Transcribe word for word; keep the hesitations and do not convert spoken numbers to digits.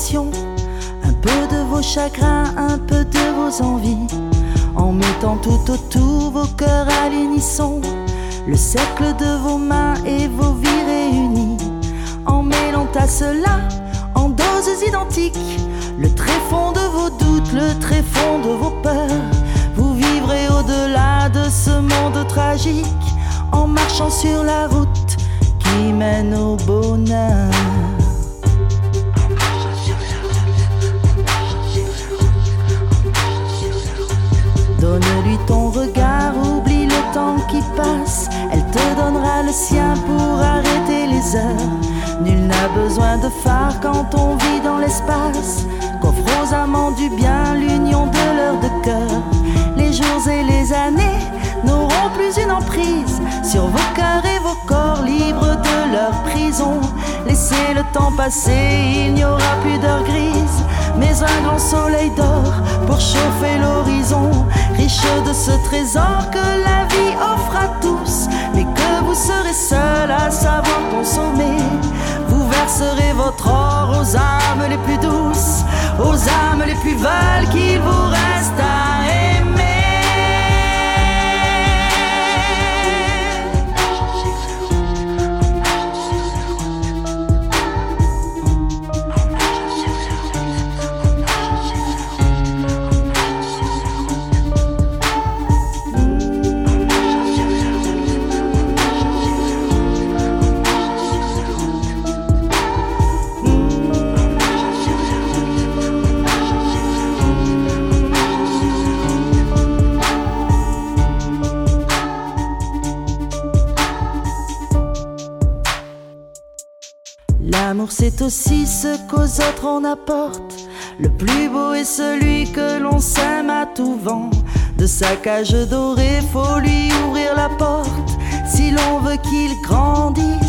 passions, un peu de vos chagrins, un peu de vos envies, en mettant tout autour vos cœurs à l'unisson, le cercle de vos mains et vos vies réunies, en mêlant à cela, en doses identiques, le tréfonds de vos doutes, le tréfonds de vos peurs. Vous vivrez au-delà de ce monde tragique, en marchant sur la route qui mène au bonheur. Donne-lui ton regard, oublie le temps qui passe, elle te donnera le sien pour arrêter les heures. Nul n'a besoin de phare quand on vit dans l'espace, qu'offre aux amants du bien l'union de leurs deux cœurs. Les jours et les années n'auront plus une emprise sur vos cœurs et vos corps libres de leur prison. Laissez le temps passer, il n'y aura plus d'heures grises, mais un grand soleil d'or pour chauffer l'horizon, riche de ce trésor que la vie offre à tous, mais que vous serez seul à savoir consommer. Vous verserez votre or aux âmes les plus douces, aux âmes les plus folles qu'il vous reste à aimer. L'amour c'est aussi ce qu'aux autres on apporte, le plus beau est celui que l'on sème à tout vent. De sa cage dorée faut lui ouvrir la porte, si l'on veut qu'il grandisse